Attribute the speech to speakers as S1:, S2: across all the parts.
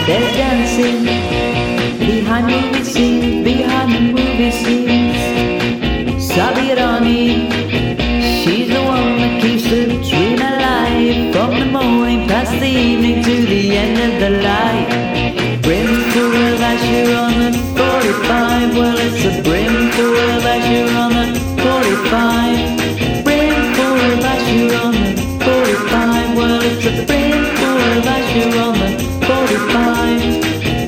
S1: There's dancing behind movie scenes, behind the movie scenes. Savirani, she's the one that keeps the dream alive. From the morning past the evening to the end of the light. Brimful of Asher on the 45. Well, it's a brimful of Asher on the 45. Brimful of Asher on the 45. Well, it's a brimful of Asher on the 45.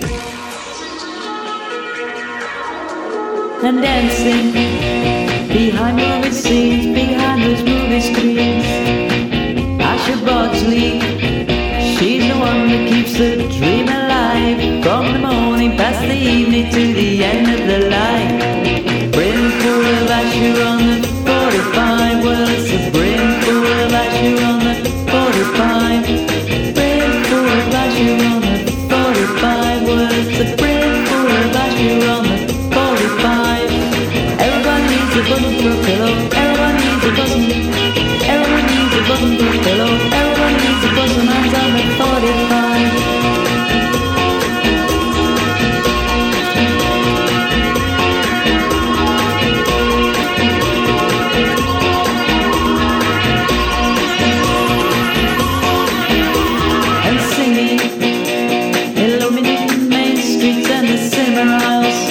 S1: And dancing behind movie scenes, behind those movie screens. Asher Bardsley, she's the one that keeps the dream alive. From the morning past the evening to the end of the light. Brimful of Asher on the 45. Well, it's a brimful of Asher on the 45. Brimful of Asher on the 45. Well, it's a brimful of Asher on the 45. Everybody needs a button for a pillow. Everybody needs a button. Everybody needs a button for a pillow. Everybody needs a button. Hands on the 45. And singing, illuminating main streets and the cinema aisles.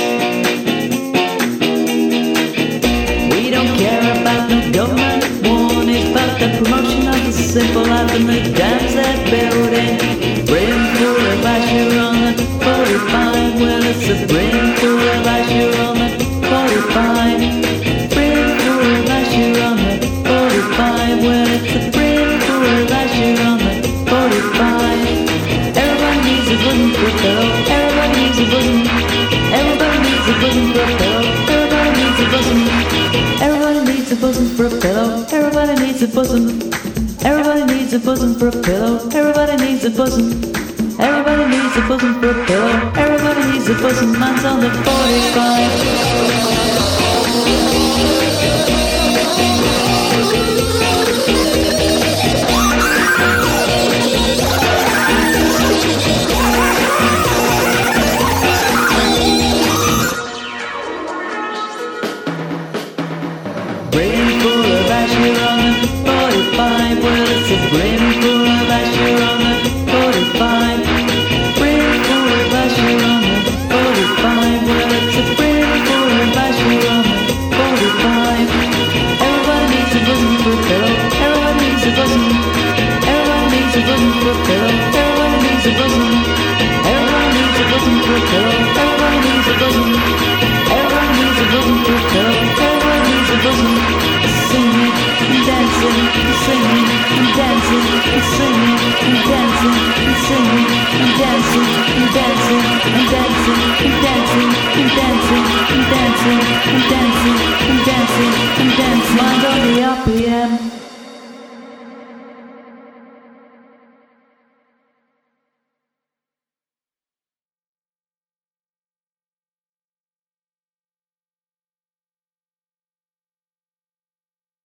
S1: We don't care about no government warnings, but the promotion of the simple life and the dams they're building. Brimful of Asher on the 45. Well, it's a brimful of Asher on the 45. Brimful of Asher on the 45. Well, it's a brimful of Asher on the 45. Everybody needs a button for a pillow. Everybody needs a button. Everybody needs a button for a pillow. Everybody needs a button. Everybody needs a button for a pillow. Everybody needs a button. Everybody needs a button for a pillow. Everybody needs a button. Everybody needs a button for a pillow. Everybody needs a button. Man's on the 45. Brimful of Asher on the 45. Well, it's a brimful of Asher on the 45. Brimful of Asher on the 45. Well, it's a brimful of Asher on the 45. Everybody needs a button for a pillow. Everybody needs a button. Everybody needs a button for a pillow. Everybody needs a button. Everybody needs a button for a pillow. Everybody needs a button. Everybody needs a button for a pillow. Everybody needs a button. Singing and dancing and singing and dancing and singing and dancing and singing and dancing and dancing and dancing and dancing and dancing and dancing and dancing and dancing and dancing. Mind on the RPM.